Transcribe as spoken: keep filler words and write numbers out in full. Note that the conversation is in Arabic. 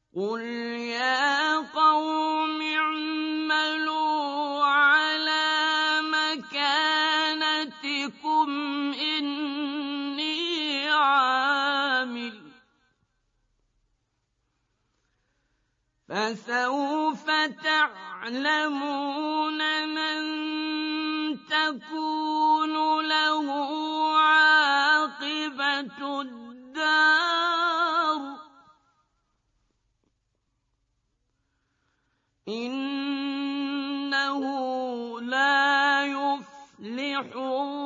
قُلْ يَا قَوْمِ اعْمَلُوا عَلَىٰ مَكَانَتِكُمْ إِنِّي عَامِلٌ ۖ فَسَوْفَ تَعْلَمُونَ مَن تَكُونُ لَهُ عَاقِبَةُ الدَّارِ ۗ إِنَّهُ لَا يُفْلِحُ